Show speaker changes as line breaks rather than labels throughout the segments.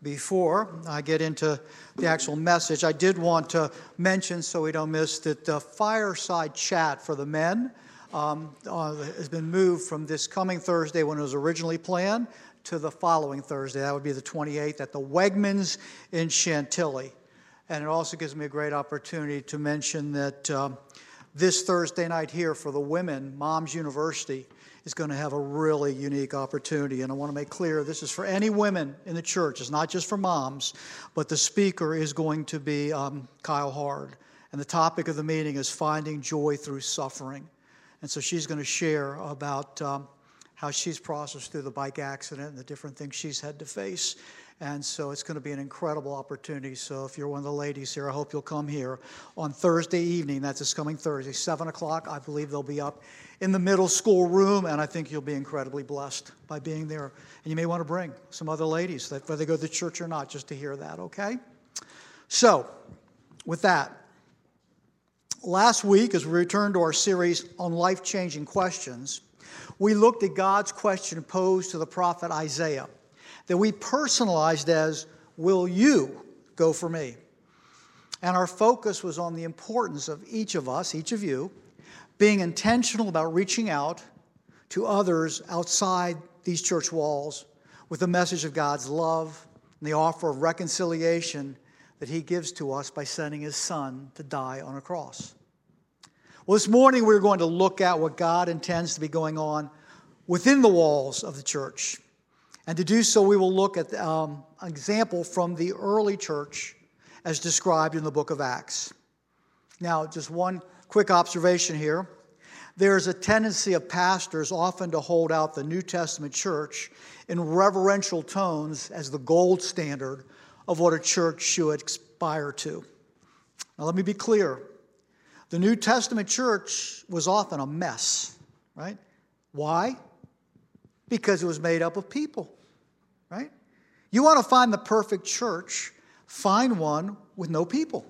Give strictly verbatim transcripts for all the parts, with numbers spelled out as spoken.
Before I get into the actual message, I did want to mention, so we don't miss, that the fireside chat for the men um, uh, has been moved from this coming Thursday, when it was originally planned, to the following Thursday. That would be the twenty-eighth at the Wegmans in Chantilly. And it also gives me a great opportunity to mention that um, this Thursday night here for the women, Moms University is going to have a really unique opportunity. And I want to make clear, this is for any women in the church. It's not just for moms, but the speaker is going to be um, Kyle Hard. And the topic of the meeting is finding joy through suffering. And so she's going to share about um, how she's processed through the bike accident and the different things she's had to face. And so it's going to be an incredible opportunity. So if you're one of the ladies here, I hope you'll come here on Thursday evening. That's this coming Thursday, seven o'clock. I believe they'll be up in the middle school room, and I think you'll be incredibly blessed by being there. And you may want to bring some other ladies, that whether they go to church or not, just to hear that, okay? So, with that, last week, as we returned to our series on life-changing questions, we looked at God's question posed to the prophet Isaiah, that we personalized as, will you go for me? And our focus was on the importance of each of us, each of you, being intentional about reaching out to others outside these church walls with the message of God's love and the offer of reconciliation that he gives to us by sending his son to die on a cross. Well, this morning we're going to look at what God intends to be going on within the walls of the church. And to do so, we will look at um, an example from the early church as described in the book of Acts. Now, just one quick observation here. There's a tendency of pastors often to hold out the New Testament church in reverential tones as the gold standard of what a church should aspire to. Now, let me be clear. The New Testament church was often a mess, right? Why? Because it was made up of people, right? You want to find the perfect church, find one with no people.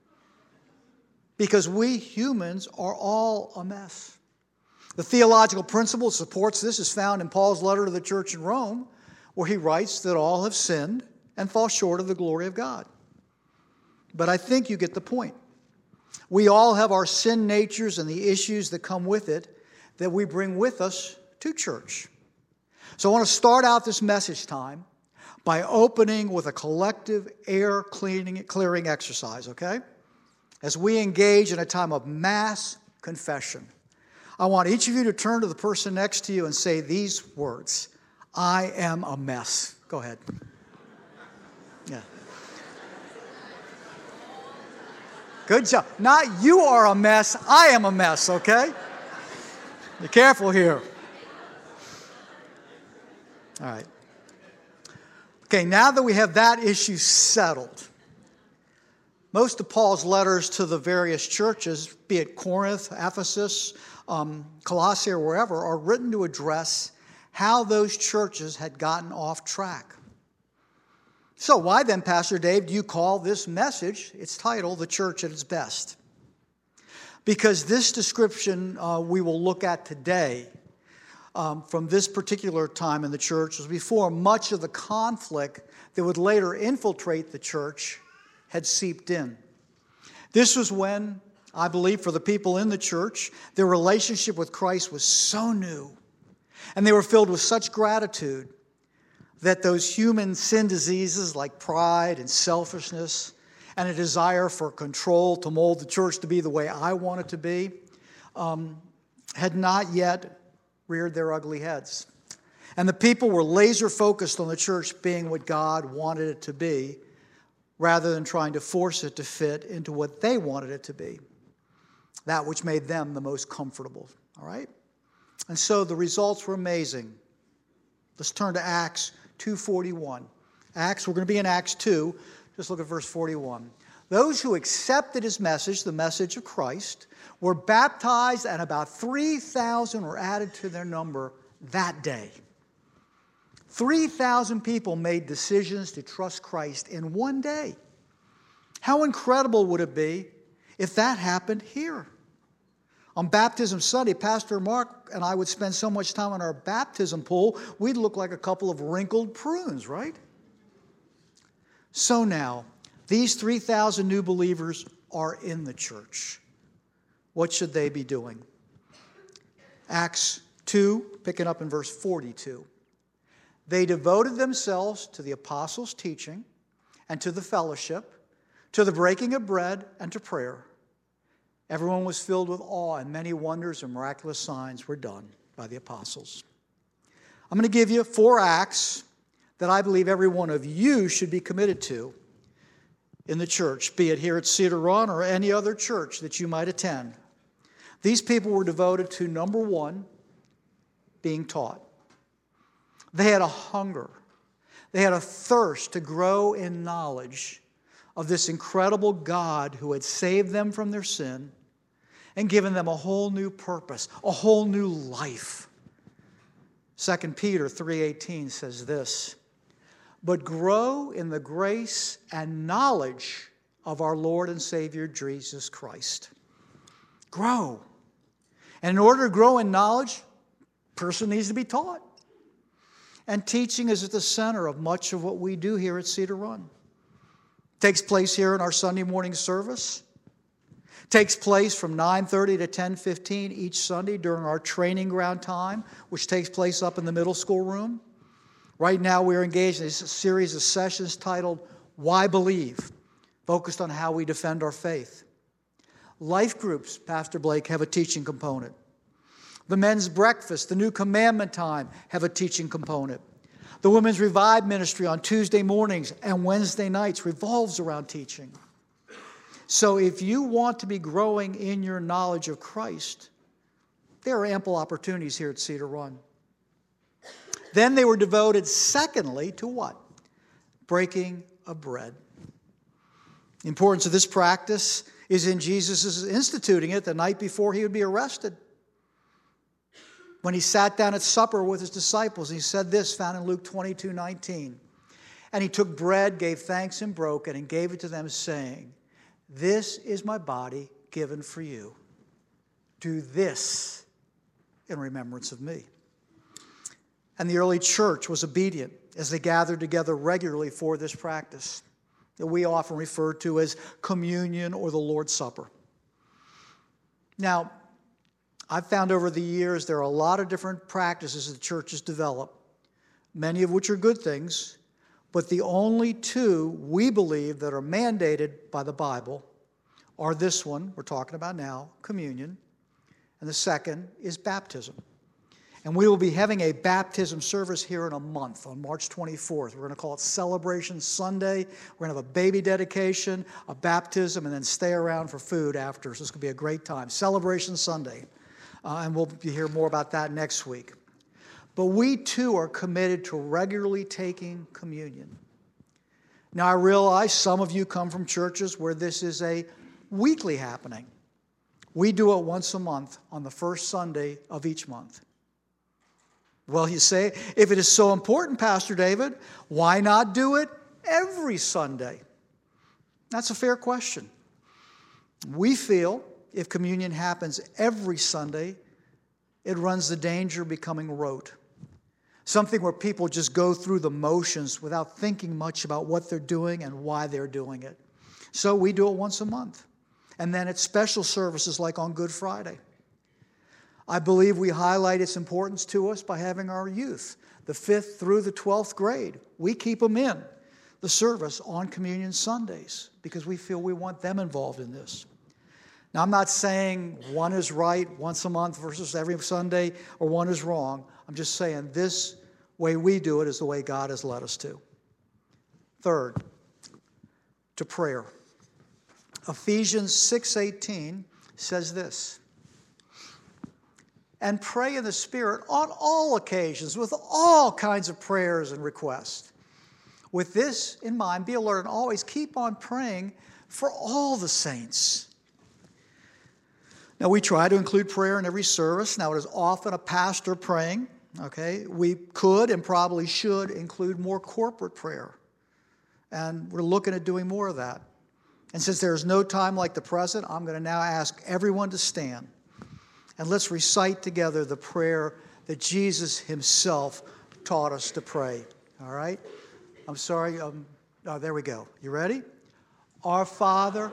Because we humans are all a mess. The theological principle that supports this is found in Paul's letter to the church in Rome, where he writes that all have sinned and fall short of the glory of God. But I think you get the point. We all have our sin natures and the issues that come with it that we bring with us to church. So I want to start out this message time by opening with a collective air cleaning, clearing exercise, okay? As we engage in a time of mass confession, I want each of you to turn to the person next to you and say these words: I am a mess. Go ahead. Yeah. Good job. Not you are a mess, I am a mess, okay? Be careful here. All right. Okay, now that we have that issue settled, most of Paul's letters to the various churches, be it Corinth, Ephesus, um, Colossae, or wherever, are written to address how those churches had gotten off track. So why then, Pastor Dave, do you call this message, its title, The Church at Its Best? Because this description uh, we will look at today um, from this particular time in the church was before much of the conflict that would later infiltrate the church had seeped in. This was when, I believe, for the people in the church, their relationship with Christ was so new, and they were filled with such gratitude that those human sin diseases like pride and selfishness and a desire for control to mold the church to be the way I want it to be um, had not yet reared their ugly heads. And the people were laser focused on the church being what God wanted it to be, rather than trying to force it to fit into what they wanted it to be, that which made them the most comfortable, all right? And so the results were amazing. Let's turn to Acts two forty-one. Acts, we're going to be in Acts two. Just look at verse forty-one. Those who accepted his message, the message of Christ, were baptized, and about three thousand were added to their number that day. three thousand people made decisions to trust Christ in one day. How incredible would it be if that happened here? On Baptism Sunday, Pastor Mark and I would spend so much time on our baptism pool, we'd look like a couple of wrinkled prunes, right? So now, these three thousand new believers are in the church. What should they be doing? Acts two, picking up in verse forty-two. They devoted themselves to the apostles' teaching and to the fellowship, to the breaking of bread and to prayer. Everyone was filled with awe, and many wonders and miraculous signs were done by the apostles. I'm going to give you four acts that I believe every one of you should be committed to in the church, be it here at Cedar Run or any other church that you might attend. These people were devoted to, number one, being taught. They had a hunger. They had a thirst to grow in knowledge of this incredible God who had saved them from their sin and given them a whole new purpose, a whole new life. Second Peter three eighteen says this, "But grow in the grace and knowledge of our Lord and Savior Jesus Christ." Grow. And in order to grow in knowledge, a person needs to be taught. And teaching is at the center of much of what we do here at Cedar Run. It takes place here in our Sunday morning service. It takes place from nine thirty to ten fifteen each Sunday during our training ground time, which takes place up in the middle school room. Right now we're engaged in a series of sessions titled, Why Believe?, focused on how we defend our faith. Life groups, Pastor Blake, have a teaching component. The men's breakfast, the new commandment time, have a teaching component. The women's revive ministry on Tuesday mornings and Wednesday nights revolves around teaching. So if you want to be growing in your knowledge of Christ, there are ample opportunities here at Cedar Run. Then they were devoted, secondly, to what? Breaking of bread. The importance of this practice is in Jesus' instituting it the night before he would be arrested. When he sat down at supper with his disciples, he said this, found in Luke twenty-two nineteen. "And he took bread, gave thanks, and broke it, and gave it to them, saying, 'This is my body given for you. Do this in remembrance of me.'" And the early church was obedient as they gathered together regularly for this practice that we often refer to as communion or the Lord's Supper. Now, I've found over the years there are a lot of different practices the church has developed, many of which are good things, but the only two we believe that are mandated by the Bible are this one we're talking about now, communion, and the second is baptism. And we will be having a baptism service here in a month on March twenty-fourth. We're going to call it Celebration Sunday. We're going to have a baby dedication, a baptism, and then stay around for food after. So it's going to be a great time. Celebration Sunday. Uh, and we'll hear more about that next week. But we too are committed to regularly taking communion. Now I realize some of you come from churches where this is a weekly happening. We do it once a month on the first Sunday of each month. Well, you say, if it is so important, Pastor David, why not do it every Sunday? That's a fair question. We feel if communion happens every Sunday, it runs the danger of becoming rote. Something where people just go through the motions without thinking much about what they're doing and why they're doing it. So we do it once a month. And then at special services like on Good Friday. I believe we highlight its importance to us by having our youth, the fifth through the twelfth grade. We keep them in the service on Communion Sundays because we feel we want them involved in this. Now, I'm not saying one is right once a month versus every Sunday or one is wrong. I'm just saying this way we do it is the way God has led us to. Third, to prayer. Ephesians six eighteen says this, "And pray in the Spirit on all occasions with all kinds of prayers and requests. With this in mind, be alert and always keep on praying for all the saints." Now, we try to include prayer in every service. Now, it is often a pastor praying, okay? We could and probably should include more corporate prayer. And we're looking at doing more of that. And since there is no time like the present, I'm going to now ask everyone to stand. And let's recite together the prayer that Jesus himself taught us to pray. All right? I'm sorry, um, Oh, there we go. You ready? Our Father.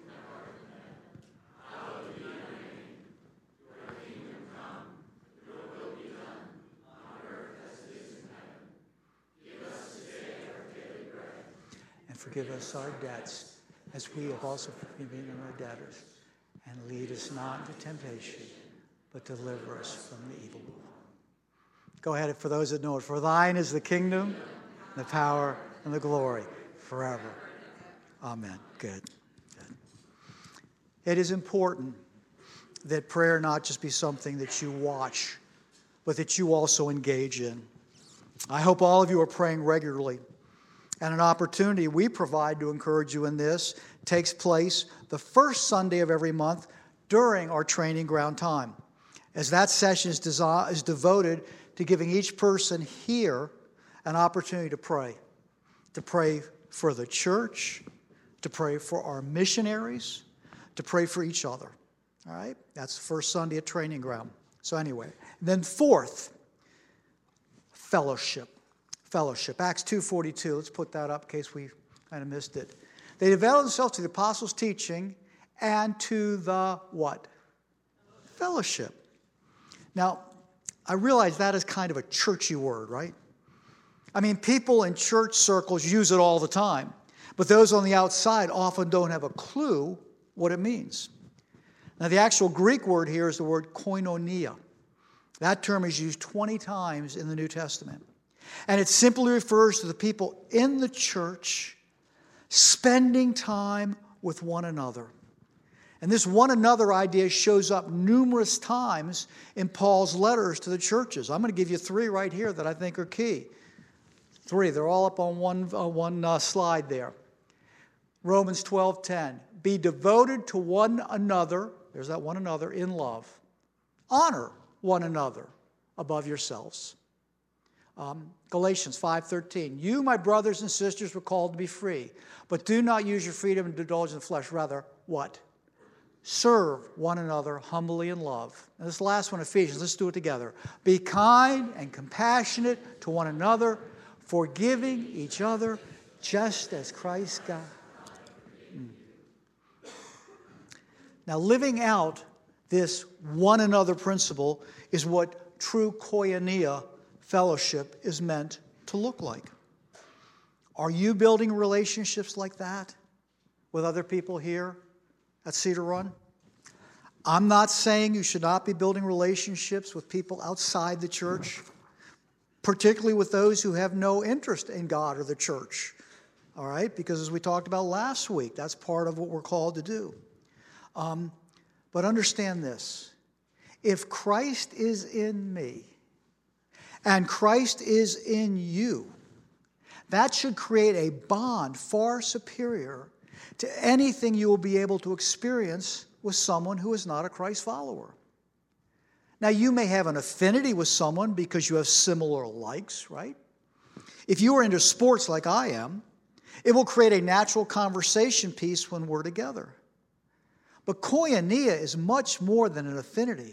Forgive us our debts, as we have also forgiven our debtors. And lead us not into temptation, but deliver us from the evil one. Go ahead, for those that know it. For thine is the kingdom, the power, and the glory, forever. Amen. Good. Good. It is important that prayer not just be something that you watch, but that you also engage in. I hope all of you are praying regularly. And an opportunity we provide to encourage you in this takes place the first Sunday of every month during our training ground time, as that session is, desi- is devoted to giving each person here an opportunity to pray, to pray for the church, to pray for our missionaries, to pray for each other. All right? That's the first Sunday at training ground. So anyway, then fourth, fellowship. Fellowship. Acts two forty-two. Let's put that up in case we kind of missed it. They devoted themselves to the apostles' teaching and to the what? Fellowship. Now, I realize that is kind of a churchy word, right? I mean, people in church circles use it all the time, but those on the outside often don't have a clue what it means. Now, the actual Greek word here is the word koinonia. That term is used twenty times in the New Testament. And it simply refers to the people in the church spending time with one another. And this one another idea shows up numerous times in Paul's letters to the churches. I'm going to give you three right here that I think are key. Three. They're all up on one, uh, one uh, slide there. Romans twelve ten. Be devoted to one another. There's that one another in love. Honor one another above yourselves. Um, Galatians five thirteen. You, my brothers and sisters, were called to be free, but do not use your freedom to indulge in the flesh. Rather, what? Serve one another humbly in love. And this last one, Ephesians, let's do it together. Be kind and compassionate to one another, forgiving each other, just as Christ God. Mm. Now, living out this one another principle is what true koinonia fellowship is meant to look like. Are you building relationships like that with other people here at Cedar Run? I'm not saying you should not be building relationships with people outside the church, particularly with those who have no interest in God or the church. All right? Because as we talked about last week, that's part of what we're called to do. Um, but understand this. If Christ is in me, and Christ is in you, that should create a bond far superior to anything you will be able to experience with someone who is not a Christ follower. Now, you may have an affinity with someone because you have similar likes, right? If you are into sports like I am, it will create a natural conversation piece when we're together. But koinonia is much more than an affinity.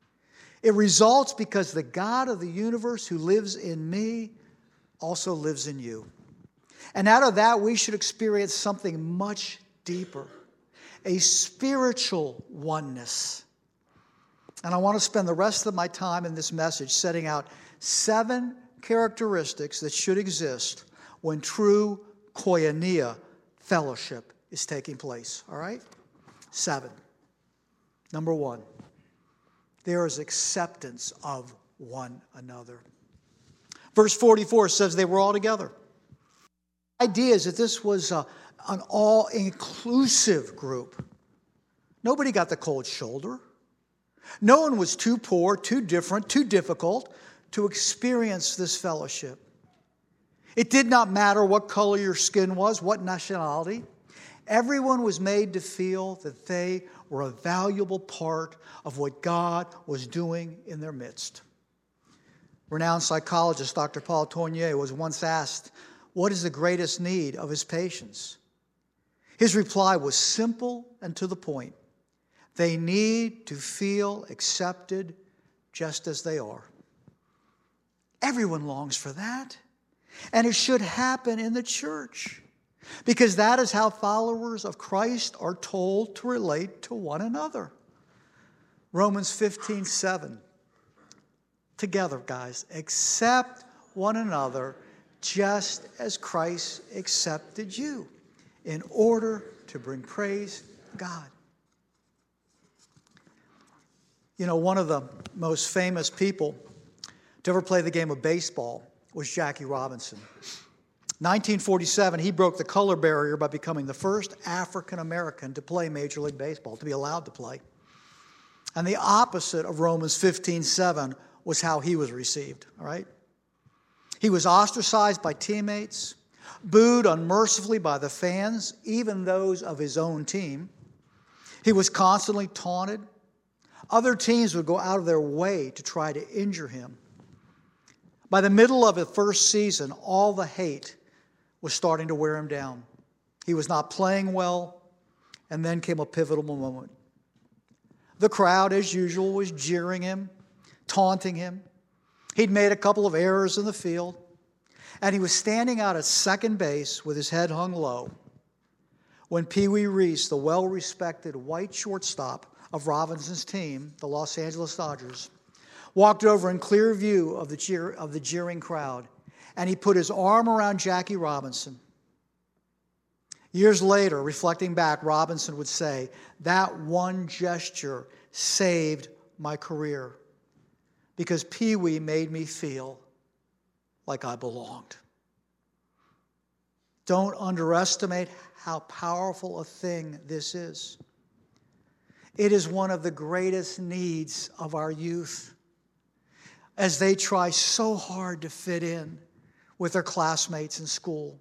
It results because the God of the universe who lives in me also lives in you. And out of that, we should experience something much deeper, a spiritual oneness. And I want to spend the rest of my time in this message setting out seven characteristics that should exist when true koinonia fellowship is taking place. All right? Seven. Number one. There is acceptance of one another. Verse forty-four says they were all together. The idea is that this was a, an all-inclusive group. Nobody got the cold shoulder. No one was too poor, too different, too difficult to experience this fellowship. It did not matter what color your skin was, what nationality. Everyone was made to feel that they were a valuable part of what God was doing in their midst. Renowned psychologist Doctor Paul Tournier was once asked, what is the greatest need of his patients? His reply was simple and to the point. They need to feel accepted just as they are. Everyone longs for that. And it should happen in the church. Because that is how followers of Christ are told to relate to one another. Romans fifteen seven. Together, guys, accept one another just as Christ accepted you in order to bring praise to God. You know, one of the most famous people to ever play the game of baseball was Jackie Robinson. nineteen forty-seven, he broke the color barrier by becoming the first African American to play Major League Baseball, to be allowed to play. And the opposite of Romans fifteen seven was how he was received, all right? He was ostracized by teammates, booed unmercifully by the fans, even those of his own team. He was constantly taunted. Other teams would go out of their way to try to injure him. By the middle of the first season, all the hate was starting to wear him down. He was not playing well, and then came a pivotal moment. The crowd, as usual, was jeering him, taunting him. He'd made a couple of errors in the field, and he was standing out at second base with his head hung low when Pee Wee Reese, the well-respected white shortstop of Robinson's team, the Los Angeles Dodgers, walked over in clear view of the, jeer, of the jeering crowd, and he put his arm around Jackie Robinson. Years later, reflecting back, Robinson would say, "That one gesture saved my career because Pee Wee made me feel like I belonged." Don't underestimate how powerful a thing this is. It is one of the greatest needs of our youth as they try so hard to fit in with their classmates in school.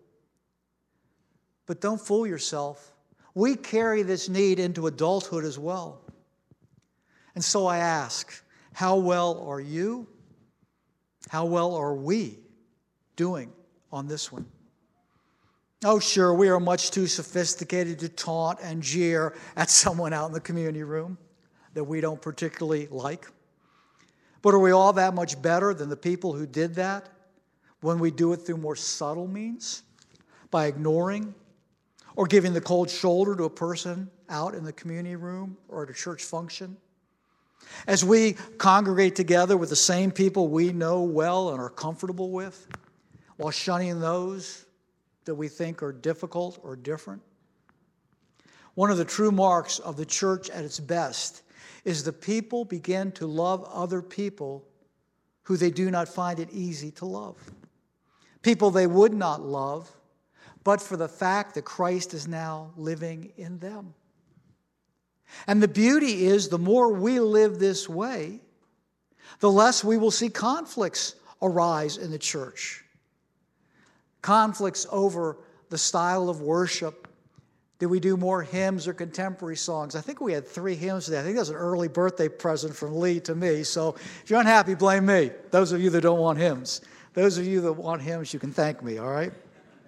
But don't fool yourself. We carry this need into adulthood as well. And so I ask, how well are you? How well are we doing on this one? Oh, sure, we are much too sophisticated to taunt and jeer at someone out in the community room that we don't particularly like. But are we all that much better than the people who did that when we do it through more subtle means, by ignoring or giving the cold shoulder to a person out in the community room or at a church function? As we congregate together with the same people we know well and are comfortable with, while shunning those that we think are difficult or different? One of the true marks of the church at its best is the people begin to love other people who they do not find it easy to love. People they would not love, but for the fact that Christ is now living in them. And the beauty is, the more we live this way, the less we will see conflicts arise in the church. Conflicts over the style of worship. Did we do more hymns or contemporary songs? I think we had three hymns today. I think that was an early birthday present from Lee to me. So if you're unhappy, blame me. Those of you that don't want hymns. Those of you that want hymns, you can thank me, all right?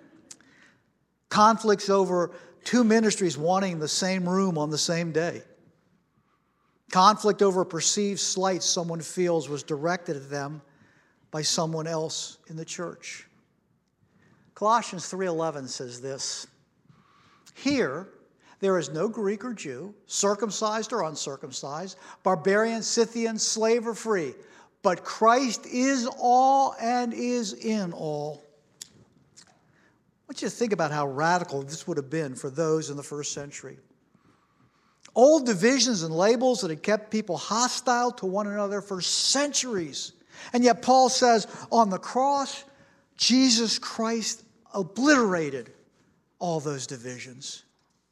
Conflicts over two ministries wanting the same room on the same day. Conflict over a perceived slight someone feels was directed at them by someone else in the church. Colossians three eleven says this: "Here there is no Greek or Jew, circumcised or uncircumcised, barbarian, Scythian, slave or free, but Christ is all and is in all." I want you to think about how radical this would have been for those in the first century. Old divisions and labels that had kept people hostile to one another for centuries. And yet Paul says, on the cross, Jesus Christ obliterated all those divisions.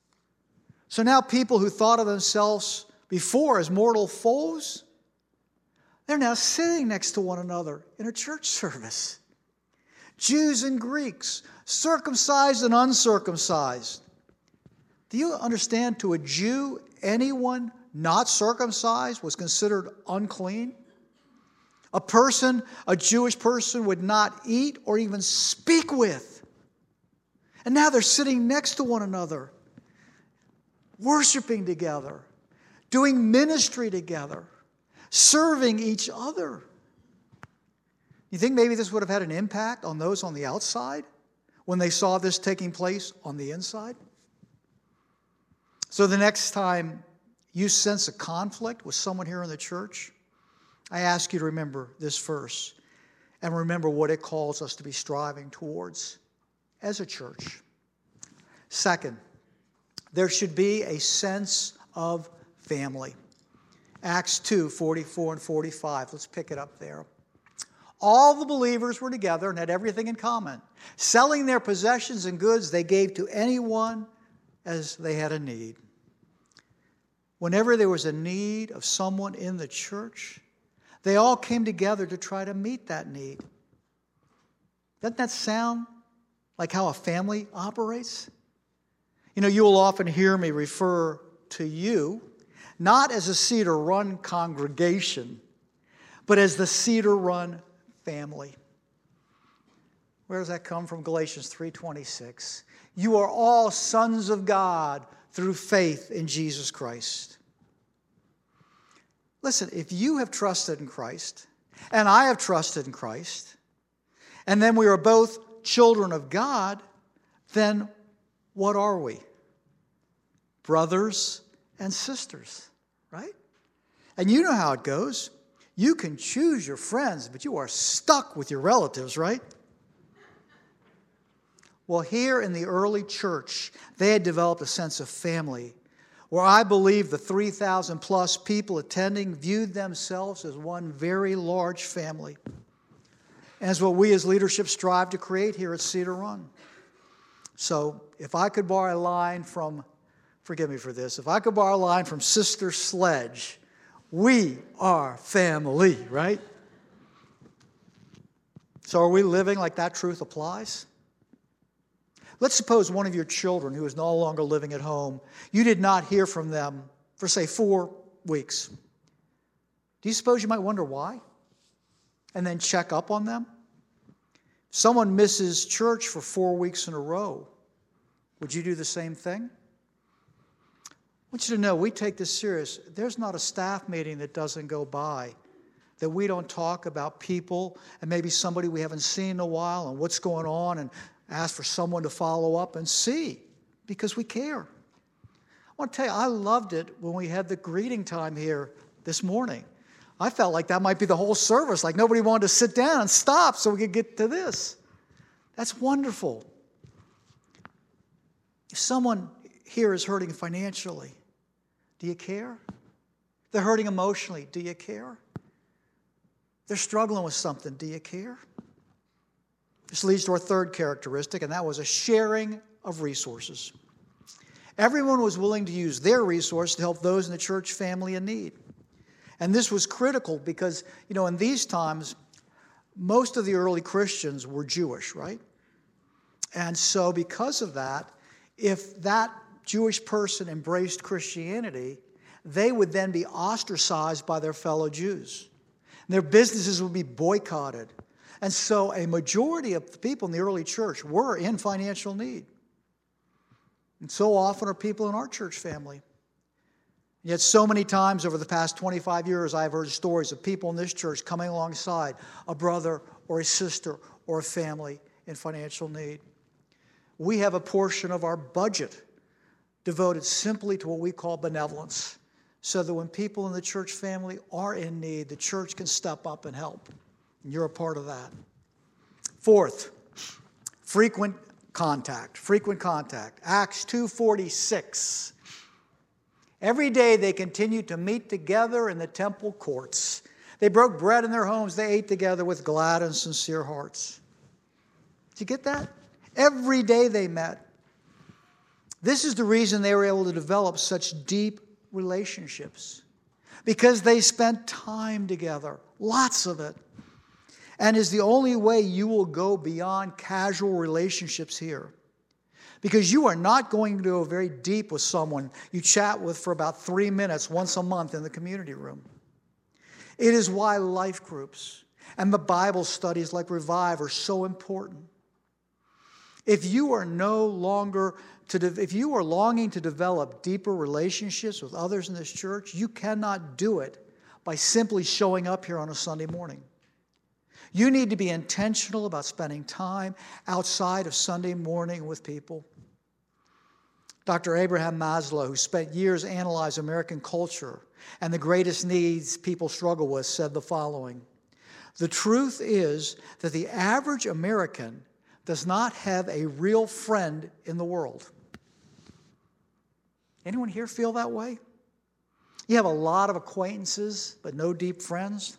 So now people who thought of themselves before as mortal foes, they're now sitting next to one another in a church service. Jews and Greeks, circumcised and uncircumcised. Do you understand, to a Jew, anyone not circumcised was considered unclean? A person, a Jewish person, would not eat or even speak with. And now they're sitting next to one another, worshiping together, doing ministry together, serving each other. You think maybe this would have had an impact on those on the outside when they saw this taking place on the inside? So the next time you sense a conflict with someone here in the church, I ask you to remember this verse and remember what it calls us to be striving towards as a church. Second, there should be a sense of family. Acts two, forty-four and forty-five. Let's pick it up there. All the believers were together and had everything in common. Selling their possessions and goods, they gave to anyone as they had a need. Whenever there was a need of someone in the church, they all came together to try to meet that need. Doesn't that sound like how a family operates? You know, you will often hear me refer to you, not as a Cedar Run congregation, but as the Cedar Run family. Where does that come from? Galatians three twenty-six. You are all sons of God through faith in Jesus Christ. Listen, if you have trusted in Christ, and I have trusted in Christ, and then we are both children of God, then what are we? Brothers and sisters, right? And you know how it goes. You can choose your friends, but you are stuck with your relatives, right? Well, here in the early church, they had developed a sense of family, where I believe the three thousand plus people attending viewed themselves as one very large family. And it's what we as leadership strive to create here at Cedar Run. So if I could borrow a line from, forgive me for this, if I could borrow a line from Sister Sledge, we are family, right? So are we living like that truth applies? Let's suppose one of your children who is no longer living at home, you did not hear from them for, say, four weeks. Do you suppose you might wonder why? And then check up on them? Someone misses church for four weeks in a row. Would you do the same thing? I want you to know we take this serious. There's not a staff meeting that doesn't go by that we don't talk about people and maybe somebody we haven't seen in a while and what's going on and ask for someone to follow up and see because we care. I want to tell you, I loved it when we had the greeting time here this morning. I felt like that might be the whole service, like nobody wanted to sit down and stop so we could get to this. That's wonderful. If someone here is hurting financially, do you care? They're hurting emotionally, do you care? They're struggling with something, do you care? This leads to our third characteristic, and that was a sharing of resources. Everyone was willing to use their resource to help those in the church family in need. And this was critical because, you know, in these times, most of the early Christians were Jewish, right? And so because of that, if that Jewish person embraced Christianity, they would then be ostracized by their fellow Jews. Their businesses would be boycotted. And so a majority of the people in the early church were in financial need. And so often are people in our church family. Yet so many times over the past twenty-five years, I've heard stories of people in this church coming alongside a brother or a sister or a family in financial need. We have a portion of our budget devoted simply to what we call benevolence, so that when people in the church family are in need, the church can step up and help. And you're a part of that. Fourth, frequent contact. Frequent contact. Acts two forty-six. Every day they continued to meet together in the temple courts. They broke bread in their homes. They ate together with glad and sincere hearts. Did you get that? Every day they met. This is the reason they were able to develop such deep relationships. Because they spent time together. Lots of it. And is the only way you will go beyond casual relationships here. Because you are not going to go very deep with someone you chat with for about three minutes once a month in the community room. It is why life groups and the Bible studies like Revive are so important. If you are no longer to de- if you are longing to develop deeper relationships with others in this church, you cannot do it by simply showing up here on a Sunday morning. You need to be intentional about spending time outside of Sunday morning with people. Doctor Abraham Maslow, who spent years analyzing American culture and the greatest needs people struggle with, said the following: "The truth is that the average American does not have a real friend in the world." Anyone here feel that way? You have a lot of acquaintances, but no deep friends?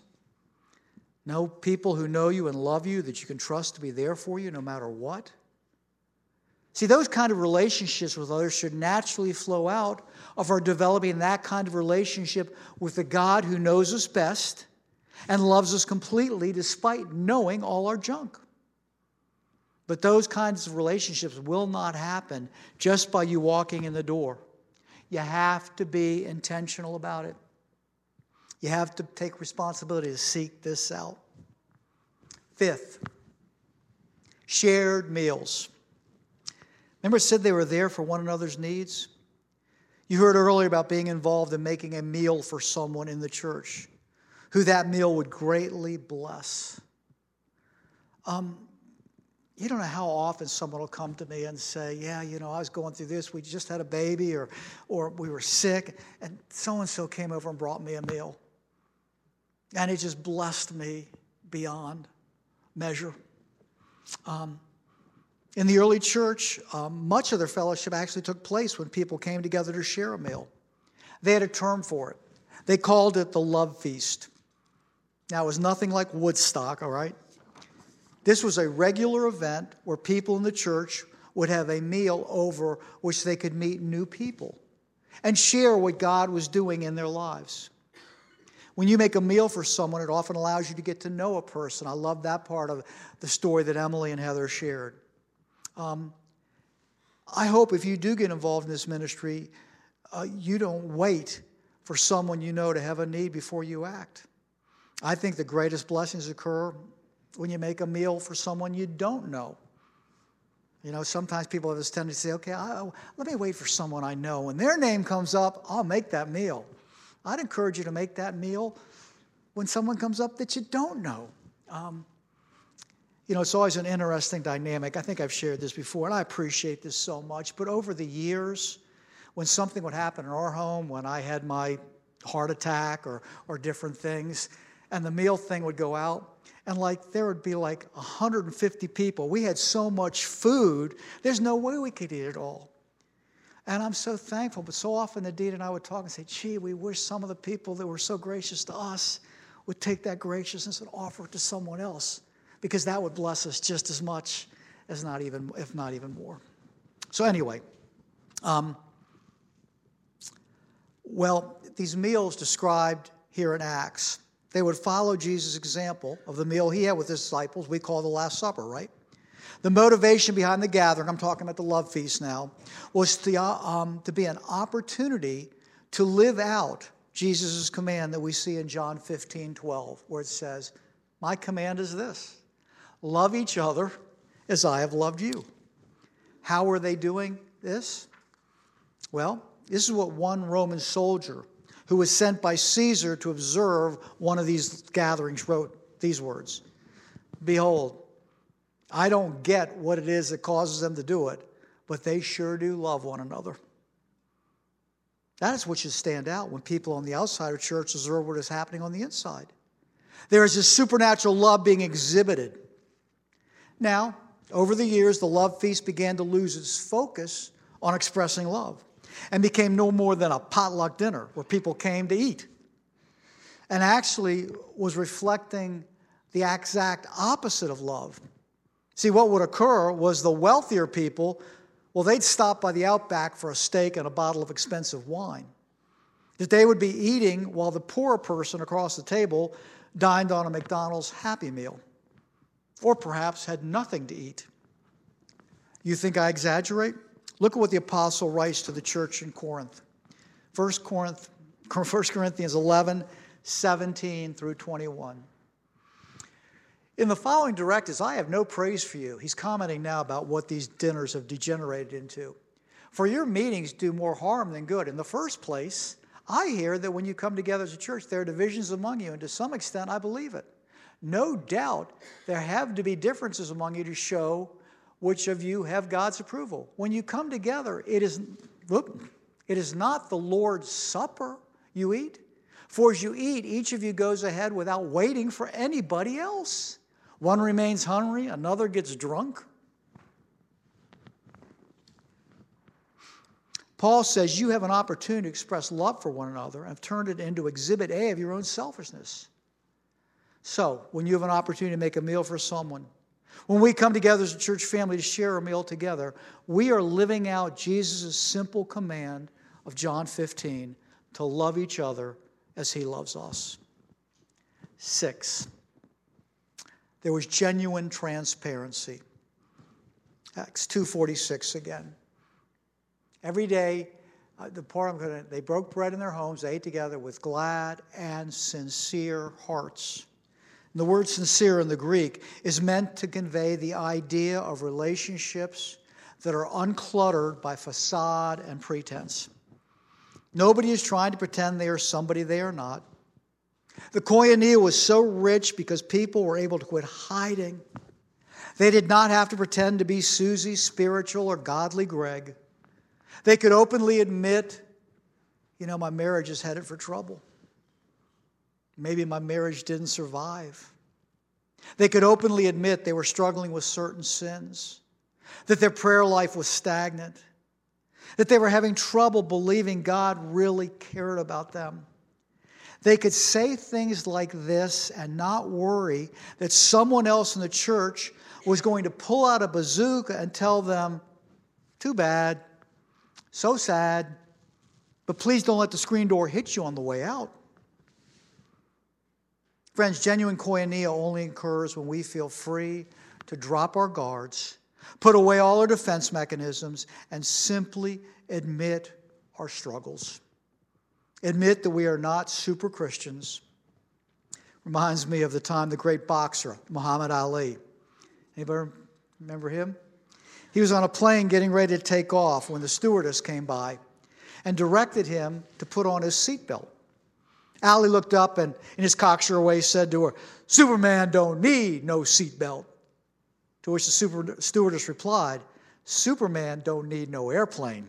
No people who know you and love you that you can trust to be there for you no matter what? See, those kind of relationships with others should naturally flow out of our developing that kind of relationship with the God who knows us best and loves us completely despite knowing all our junk. But those kinds of relationships will not happen just by you walking in the door. You have to be intentional about it. You have to take responsibility to seek this out. Fifth, shared meals. Remember it said they were there for one another's needs? You heard earlier about being involved in making a meal for someone in the church who that meal would greatly bless. Um, you don't know how often someone will come to me and say, yeah, you know, I was going through this. We just had a baby, or, or we were sick, and so-and-so came over and brought me a meal. And it just blessed me beyond measure. Um, in the early church, um, much of their fellowship actually took place when people came together to share a meal. They had a term for it. They called it the love feast. Now, it was nothing like Woodstock, all right? This was a regular event where people in the church would have a meal over which they could meet new people and share what God was doing in their lives. When you make a meal for someone, it often allows you to get to know a person. I love that part of the story that Emily and Heather shared. Um, I hope if you do get involved in this ministry, uh, you don't wait for someone you know to have a need before you act. I think the greatest blessings occur when you make a meal for someone you don't know. You know, sometimes people have this tendency to say, okay, I, let me wait for someone I know. When their name comes up, I'll make that meal. I'd encourage you to make that meal when someone comes up that you don't know. Um, you know, it's always an interesting dynamic. I think I've shared this before, and I appreciate this so much. But over the years, when something would happen in our home, when I had my heart attack or, or different things, and the meal thing would go out, and like there would be like one hundred fifty people. We had so much food, there's no way we could eat it all. And I'm so thankful, but so often Adita and I would talk and say, gee, we wish some of the people that were so gracious to us would take that graciousness and offer it to someone else, because that would bless us just as much, as not even, if not even more. So anyway, um, well, these meals described here in Acts, they would follow Jesus' example of the meal he had with his disciples, we call the Last Supper, right? The motivation behind the gathering, I'm talking about the love feast now, was to, uh, um, to be an opportunity to live out Jesus' command that we see in John fifteen twelve, where it says, my command is this, love each other as I have loved you. How were they doing this? Well, this is what one Roman soldier who was sent by Caesar to observe one of these gatherings wrote these words, behold, I don't get what it is that causes them to do it, but they sure do love one another. That is what should stand out when people on the outside of church observe what is happening on the inside. There is a supernatural love being exhibited. Now, over the years, the love feast began to lose its focus on expressing love and became no more than a potluck dinner where people came to eat, and actually was reflecting the exact opposite of love. See, what would occur was the wealthier people, well, they'd stop by the Outback for a steak and a bottle of expensive wine. That they would be eating while the poorer person across the table dined on a McDonald's Happy Meal, or perhaps had nothing to eat. You think I exaggerate? Look at what the apostle writes to the church in Corinth. First Corinthians eleven, seventeen through twenty-one. In the following directives, I have no praise for you. He's commenting now about what these dinners have degenerated into. For your meetings do more harm than good. In the first place, I hear that when you come together as a church, there are divisions among you, and to some extent, I believe it. No doubt there have to be differences among you to show which of you have God's approval. When you come together, it is, look, it is not the Lord's Supper you eat. For as you eat, each of you goes ahead without waiting for anybody else. One remains hungry, another gets drunk. Paul says you have an opportunity to express love for one another and have turned it into Exhibit A of your own selfishness. So, when you have an opportunity to make a meal for someone, when we come together as a church family to share a meal together, we are living out Jesus' simple command of John fifteen to love each other as he loves us. Six, there was genuine transparency. Acts two forty-six again. Every day, uh, the part I'm gonna, they broke bread in their homes, they ate together with glad and sincere hearts. And the word sincere in the Greek is meant to convey the idea of relationships that are uncluttered by facade and pretense. Nobody is trying to pretend they are somebody they are not. The koinonia was so rich because people were able to quit hiding. They did not have to pretend to be Susie, spiritual, or godly Greg. They could openly admit, you know, my marriage is headed for trouble. Maybe my marriage didn't survive. They could openly admit they were struggling with certain sins, that their prayer life was stagnant, that they were having trouble believing God really cared about them. They could say things like this and not worry that someone else in the church was going to pull out a bazooka and tell them, too bad, so sad, but please don't let the screen door hit you on the way out. Friends, genuine koinonia only occurs when we feel free to drop our guards, put away all our defense mechanisms, and simply admit our struggles. Admit that we are not super Christians. Reminds me of the time the great boxer, Muhammad Ali. Anybody remember him? He was on a plane getting ready to take off when the stewardess came by and directed him to put on his seatbelt. Ali looked up and, in his cocksure way, said to her, "Superman don't need no seatbelt." To which the super, stewardess replied, "Superman don't need no airplane."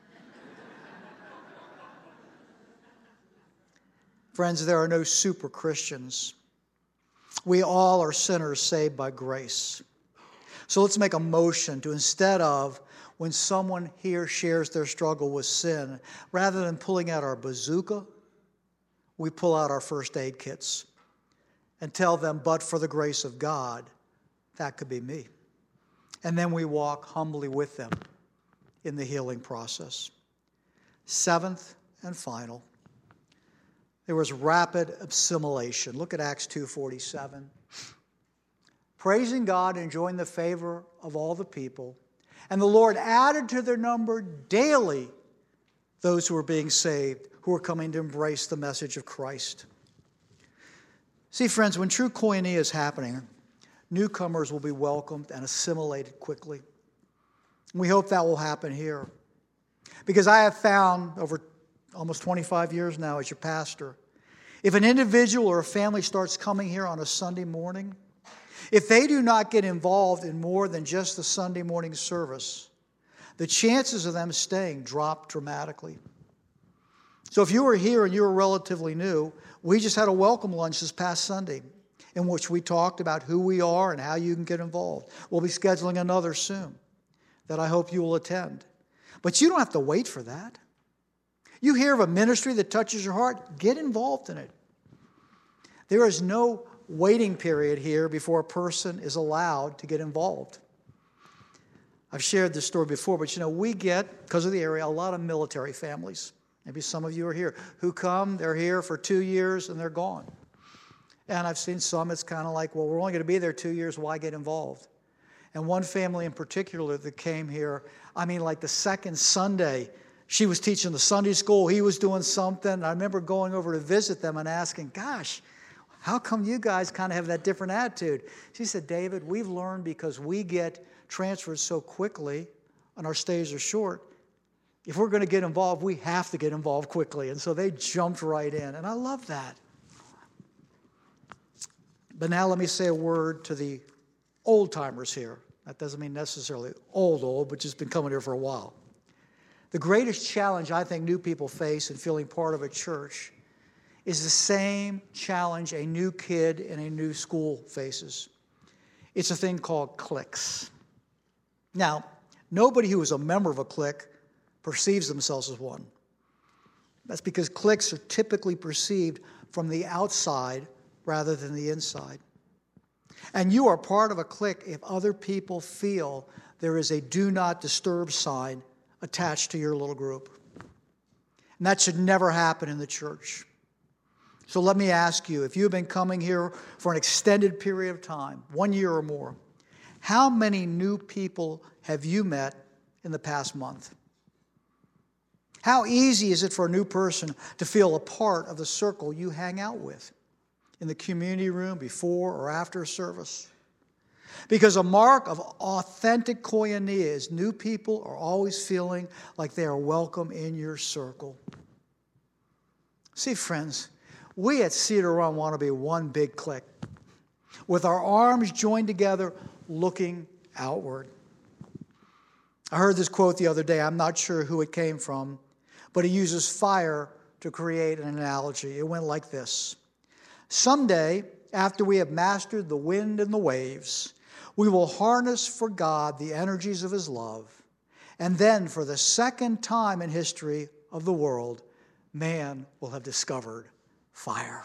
Friends, there are no super Christians. We all are sinners saved by grace. So let's make a motion to, instead of, when someone here shares their struggle with sin, rather than pulling out our bazooka, we pull out our first aid kits and tell them, but for the grace of God, that could be me. And then we walk humbly with them in the healing process. Seventh and final, there was rapid assimilation. Look at Acts two forty-seven. Praising God and enjoying the favor of all the people. And the Lord added to their number daily those who were being saved, who were coming to embrace the message of Christ. See, friends, when true koinonia is happening, newcomers will be welcomed and assimilated quickly. We hope that will happen here. Because I have found over almost twenty-five years now as your pastor, if an individual or a family starts coming here on a Sunday morning, if they do not get involved in more than just the Sunday morning service, the chances of them staying drop dramatically. So if you were here and you were relatively new, we just had a welcome lunch this past Sunday in which we talked about who we are and how you can get involved. We'll be scheduling another soon that I hope you will attend. But you don't have to wait for that. You hear of a ministry that touches your heart, get involved in it. There is no waiting period here before a person is allowed to get involved. I've shared this story before, but you know, we get, because of the area, a lot of military families. Maybe some of you are here, who come, they're here for two years and they're gone. And I've seen some, it's kind of like, well, we're only going to be there two years, why get involved? And one family in particular that came here, I mean, like the second Sunday, she was teaching the Sunday school, he was doing something. I remember going over to visit them and asking, gosh, how come you guys kind of have that different attitude? She said, David, we've learned because we get transferred so quickly and our stays are short. If we're going to get involved, we have to get involved quickly. And so they jumped right in. And I love that. But now let me say a word to the old-timers here. That doesn't mean necessarily old, old, but just been coming here for a while. The greatest challenge I think new people face in feeling part of a church is the same challenge a new kid in a new school faces. It's a thing called cliques. Now, nobody who is a member of a clique perceives themselves as one. That's because cliques are typically perceived from the outside rather than the inside. And you are part of a clique if other people feel there is a do not disturb sign attached to your little group. And that should never happen in the church. So let me ask you, if you've been coming here for an extended period of time, one year or more, how many new people have you met in the past month? How easy is it for a new person to feel a part of the circle you hang out with in the community room before or after service? Because a mark of authentic koinonia is new people are always feeling like they are welcome in your circle. See, friends, we at Cedar Run want to be one big clique, with our arms joined together, looking outward. I heard this quote the other day. I'm not sure who it came from, but he uses fire to create an analogy. It went like this. Someday, after we have mastered the wind and the waves, we will harness for God the energies of his love. And then, for the second time in history of the world, man will have discovered fire.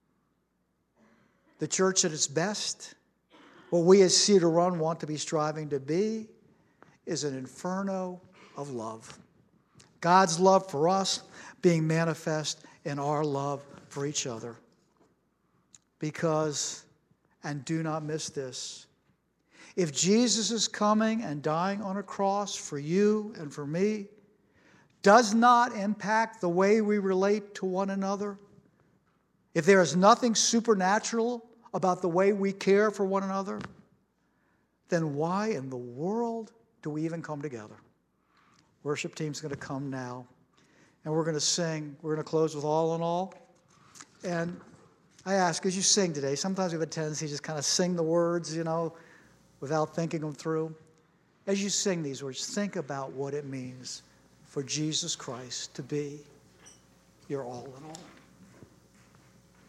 The church at its best, what we as Cedar Run want to be striving to be, is an inferno of love. God's love for us being manifest in our love for each other. Because, and do not miss this, if Jesus is coming and dying on a cross for you and for me, does not impact the way we relate to one another, if there is nothing supernatural about the way we care for one another, then why in the world do we even come together? Worship team's going to come now, and we're going to sing. We're going to close with All in All. And I ask, as you sing today, sometimes we have a tendency to just kind of sing the words, you know, without thinking them through. As you sing these words, think about what it means for Jesus Christ to be your all in all.